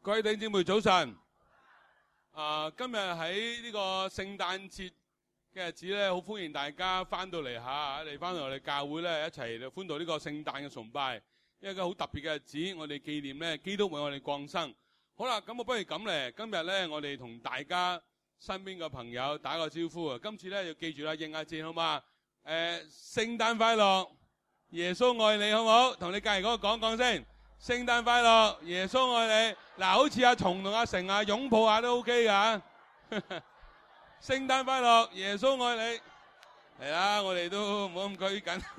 各位弟兄姊妹早晨。今日喺呢個聖誕節嘅日子咧，好歡迎大家翻到嚟嚇，嚟翻到我哋教會咧一齊嚟歡度呢個聖誕嘅崇拜，一個好特別嘅日子，我哋紀念咧基督為我哋降生。好啦，咁我不如咁咧，今日咧我哋同大家身邊嘅朋友打個招呼啊！今次咧要記住啦，應下節好嘛？聖誕快樂，耶穌愛你，好唔好？同你隔離嗰個講聲。聖誕快樂，耶穌愛你。嗱，好似阿松同阿成啊，擁抱下都 OK 噶。聖誕快樂，耶穌愛你。係啦，我哋都唔好咁拘謹。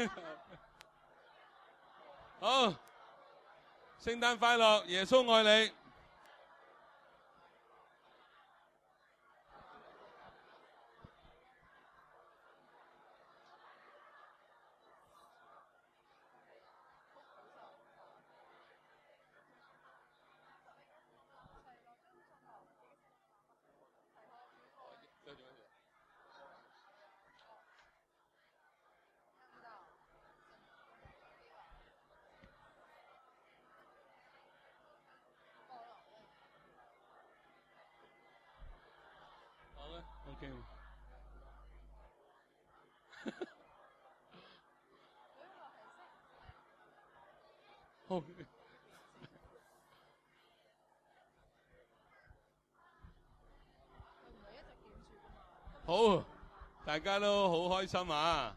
好，聖誕快樂，耶穌愛你。OK。好。好，大家都好開心啊！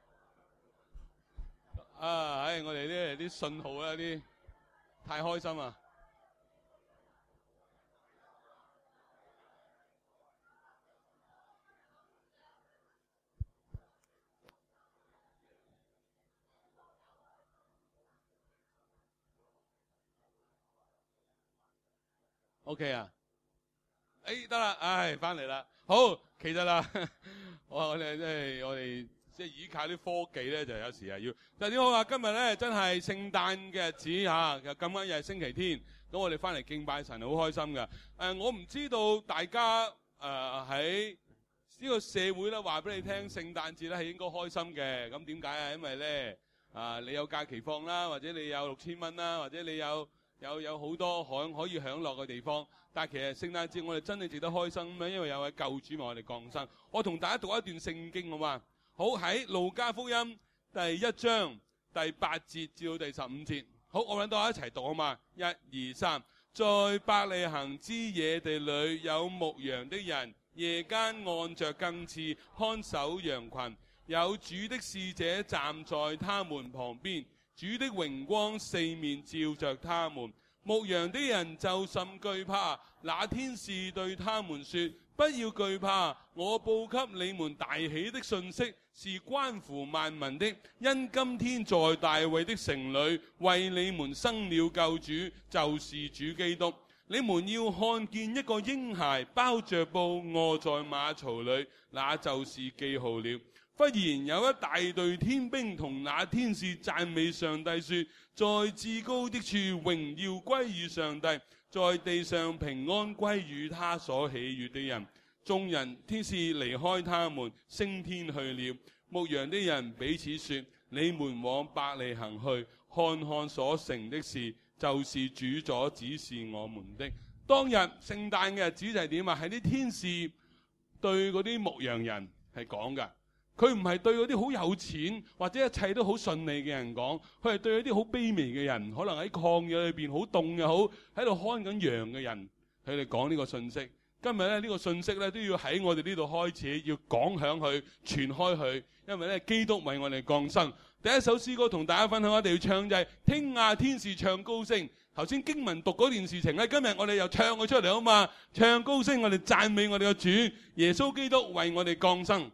我哋啲信號啊，啲太開心啊！OK 啊，得啦，翻嚟啦。好，其實啦，我哋即係依靠啲科技咧，就有時係要。但係點好啊？今日咧真係聖誕嘅日子嚇，咁啱又係星期天，咁我哋翻嚟敬拜神，好開心㗎。我唔知道大家喺呢個社會咧，話俾你聽，聖誕節咧係應該開心嘅。咁點解啊？因為咧你有假期放啦，或者你有6000蚊啦，或者你有好多可以享樂嘅地方，但係其實聖誕節我哋真係值得開心咁樣，因為有位救主為我哋降生。我同大家讀一段聖經好嘛？好，喺路加福音第1章第8節至到第15節。好，我揾到一齊讀好嘛？1、2、3。在伯利恆之野地裏有牧羊的人，夜間按着更次看守羊群，有主的使者站在他們旁邊。主的榮光四面照着他們，牧羊的人就甚懼怕。那天使對他們說：不要懼怕，我報給你們大喜的訊息是關乎萬民的，因今天在大衛的城裏為你們生了救主，就是主基督。你們要看見一個嬰孩包着布臥在馬槽裏，那就是記號了。忽然有一大隊天兵同那天使讚美上帝說：在至高的處榮耀歸於上帝，在地上平安歸於他所喜悅的人。眾人天使離開他們，升天去了。牧羊的人彼此說：你們往伯利恆去，看看所成的事，就是主所指示我們的。當日聖誕嘅日子就係點啊？係啲天使對嗰啲牧羊人係講㗎。佢唔係對嗰啲好有錢或者一切都好順利嘅人講，佢係對嗰啲好卑微嘅人，可能喺曠野裏邊好凍又好，喺度看緊羊嘅人，佢哋講呢個信息。今日咧呢個信息咧都要喺我哋呢度開始，要講響佢，傳開佢，因為咧基督為我哋降生。第一首詩歌同大家分享，我哋要唱就係聽啊天使唱高聲。頭先經文讀嗰段事情咧，今日我哋又唱佢出嚟好嘛？唱高聲，我哋讚美我哋嘅主耶穌基督為我哋降生。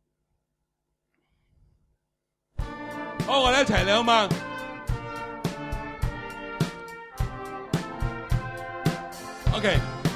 好，我哋一齊嚟好嘛？OK。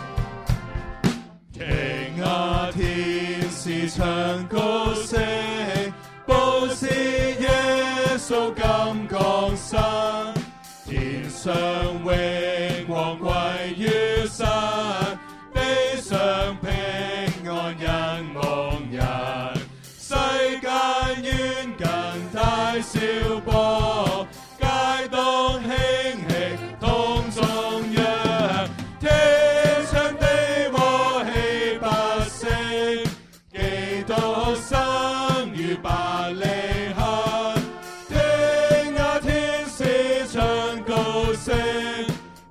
聽啊，天使唱高聲，報知耶穌今降生，天上榮光歸於神，地上平安人蒙人。世界遠近大小波，皆當興起同頌揚。聽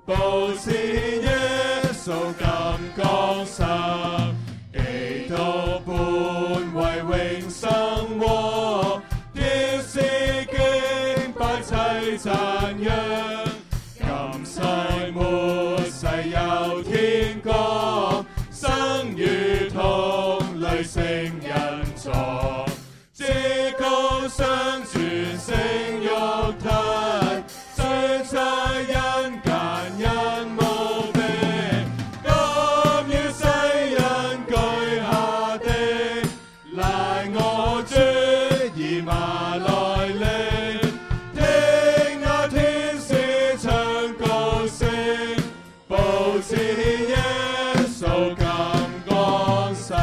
報是耶穌今降生，基督本為永生王，天使敬拜齊讚揚，今世末世有天光，生如同雷聲人狀，至高上轉成肉體，存在人間人無比，甘於世人居下的，賴我主以馬內利，聽那天使唱高聲，報知耶穌今降生。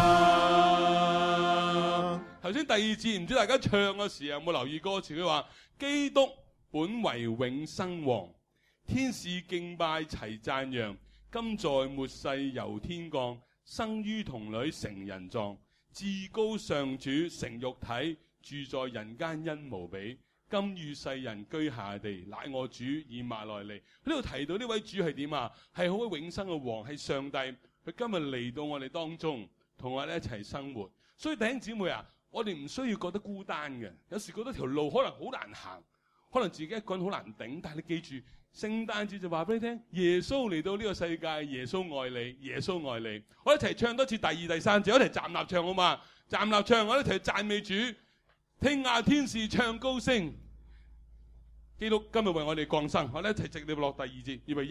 頭先第二節唔知大家唱嘅時候有冇留意歌詞？佢話基督本為永生王，天使敬拜齊讚揚，今在末世由天降，生於童女成人狀，至高上主成肉體，住在人間恩無比，今與世人居下地，乃我主以馬內利。佢呢度提到呢位主係點啊？係好永生嘅王，係上帝，佢今日嚟到我哋當中，同我哋一齊生活。所以弟兄姊妹啊，我哋唔需要覺得孤單嘅，有時覺得條路可能好難行，可能自己一個人好難頂，但係你記住，聖誕節就話俾你聽，耶穌嚟到呢個世界，耶穌愛你，耶穌愛你。我一齊唱多次第二、第三節，我一齊站立唱好嘛？站立唱，我一齊讚美主，聽下天使唱高聲。基督今日為我哋降生，我哋一齊直接落第二節，預備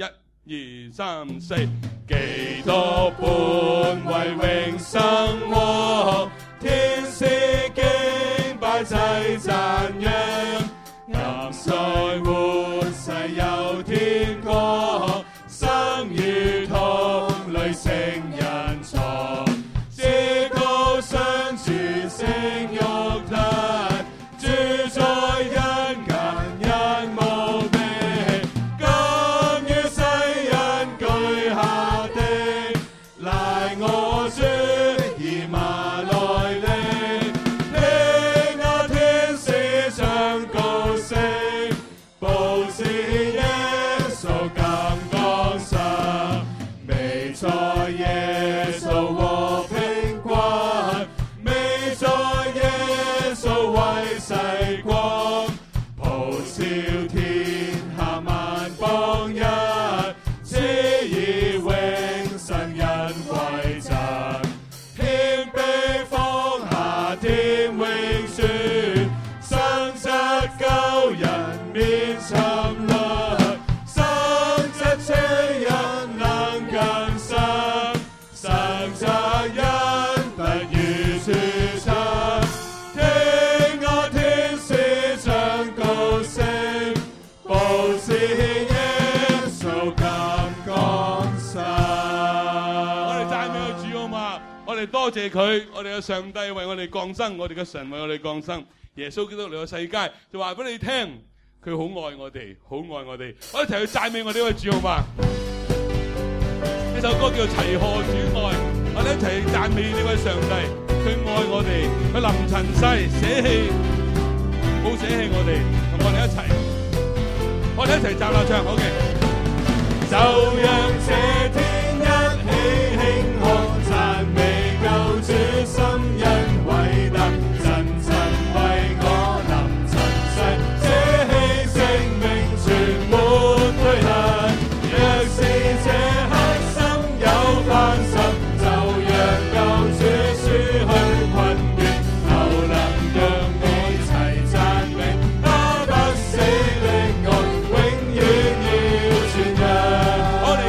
1、2、3、4。 基督本為永生王，天使敬拜齊讚揚，今世末世有天光，生如同雷聲人狀，至高上轉成肉體，住在人間人無比，甘於世人居下的，賴我主以馬內利，聽那天使唱高聲，報知耶穌今降生，美在耶穌和平君，美在耶穌為世光，普照天下萬邦人，賜以永生恩惠贈，天被放下天永存，生則救人免沉淪，生則使人能更生，生則人不於處親，聽我天使唱高聲，報知耶穌今降生。 我哋讚美個主好嘛？我哋多謝佢，我哋嘅上帝為我哋降生，我哋嘅神為我哋降生。耶穌基督嚟到世界，就話俾你聽，佢好愛我哋，好愛我哋。我哋一齊去讚美我哋呢位主好嘛？呢首歌叫《齊賀主愛》，我哋一齊讚美呢位上帝，佢愛我哋，佢臨塵世捨棄，冇捨棄我哋，同我哋一齊站立唱，好嘅。 就讓這天一起慶賀，讚美救主心因偉大，真為我臨塵世捨棄性命，全沒退難。若是這刻心有關心，就讓救主輸去困倦，就能讓你齊讚美他不死的愛，永遠要傳揚。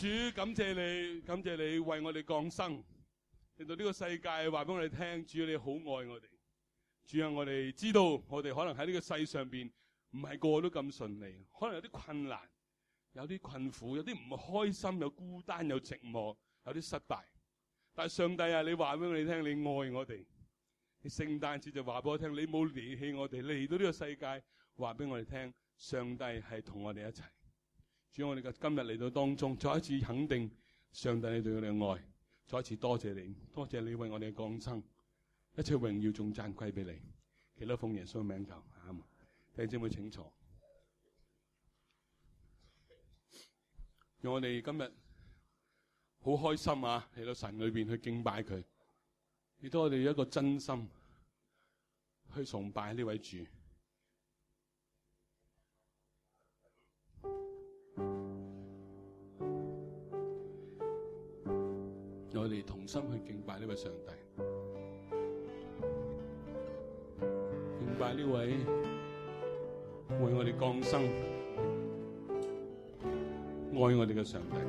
主感謝你，感謝你為我哋降生，令到呢個世界話俾我哋聽，主你好愛我哋。主啊，我哋知道我哋可能喺呢個世上邊唔係個個都咁順利，可能有啲困難，有啲困苦，有啲唔開心，有孤單，有寂寞，有啲失敗。但係上帝啊，你話俾我哋聽，你愛我哋。你聖誕節就話俾我聽，你冇離棄我哋，嚟到呢個世界話俾我哋聽，上帝係同我哋一齊。主，我哋今日嚟到當中，再一次肯定上帝你對我哋嘅愛，再一次多謝你，多謝你為我哋嘅降生，一切榮耀仲讚歸俾你。祈禱奉耶穌名求，阿們。弟兄姊妹請坐。讓我哋今日好開心啊！嚟到神裏邊去敬拜佢，亦都我哋一個真心去崇拜呢位主。我哋同心去敬拜呢位上帝，敬拜呢位為我哋降生、愛我哋嘅上帝。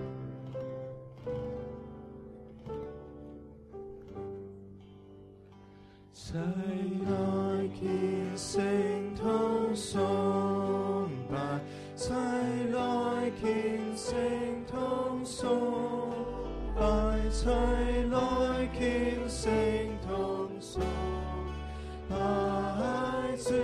世來虔誠同崇拜，世來虔誠同崇拜，世來虔誠同崇拜主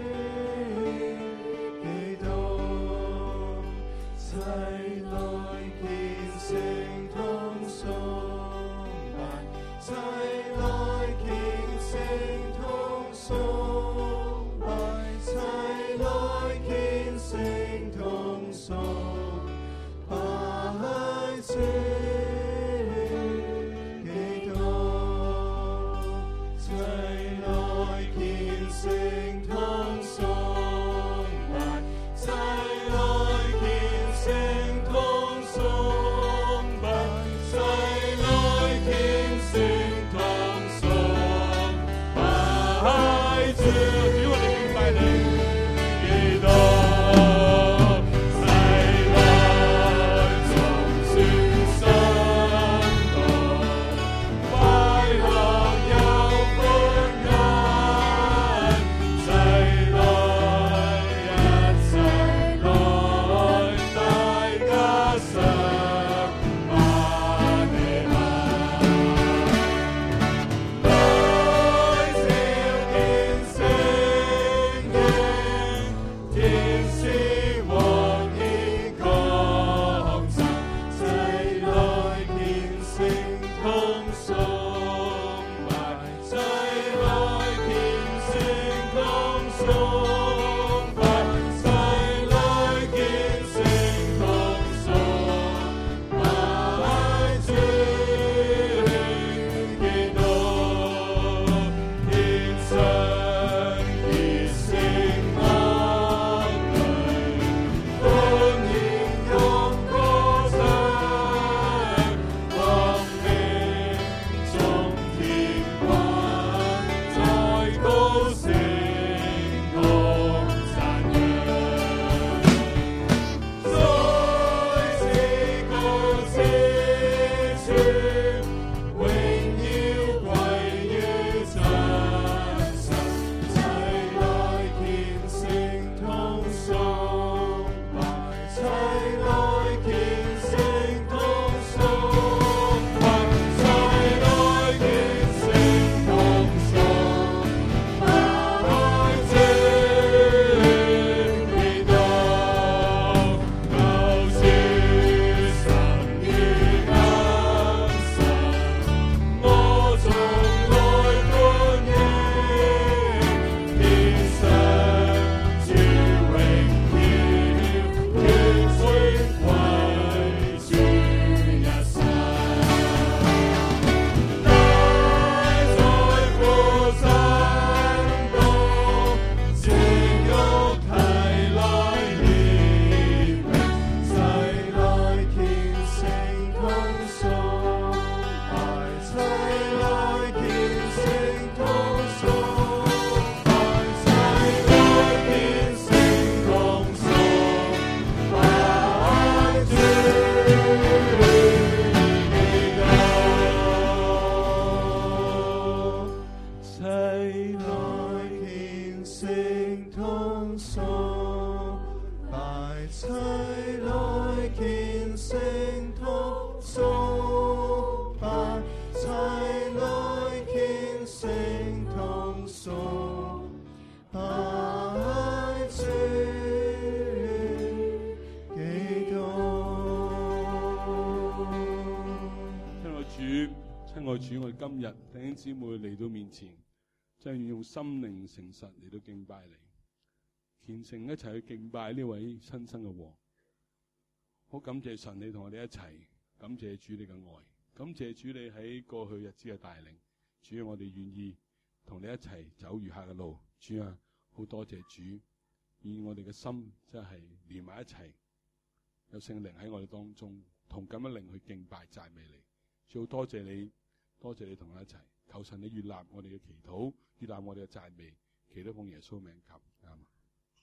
基督，世來虔誠同崇拜，世來虔誠同崇拜，世來虔誠同崇拜主基督，世來虔誠同崇拜，世來虔誠同崇拜，世來虔誠同崇拜主， 主，我哋敬拜你。 基督，世來從全心度，快樂有歡欣，世來一齊來大家上馬利亞，來朝見星影，天使和天降臨，世來虔誠同崇拜，世來虔誠同崇拜，世來虔誠同崇拜主基督，天上熱誠安居，歡迎用歌唱，光明中天君在高聲同讚揚，在至高之處，榮耀歸於真神，世來虔誠同崇拜，世來虔誠同崇拜，世來虔誠同崇拜主基督，救主生於今生，我從來歡迎，天上主榮耀，決會齊來虔誠同崇拜，齊來虔誠同崇拜主基督。 親愛主，我哋今日弟兄姊妹嚟到面前，真係要用心靈誠實嚟到敬拜你，虔誠一齊去敬拜呢位新生嘅王。好感謝神，你同我哋一齊，感謝主你嘅愛，感謝主你喺過去日子嘅帶領。主啊，我哋願意同你一齊走餘下嘅路。主啊，好多謝主，以我哋嘅心真係連埋一齊，有聖靈喺我哋當中，同咁樣靈去敬拜讚美你。主好多謝你，多謝你同我一齊，求神你悅納我哋嘅祈禱，悅納我哋嘅讚美，祈禱奉耶穌名求，啱。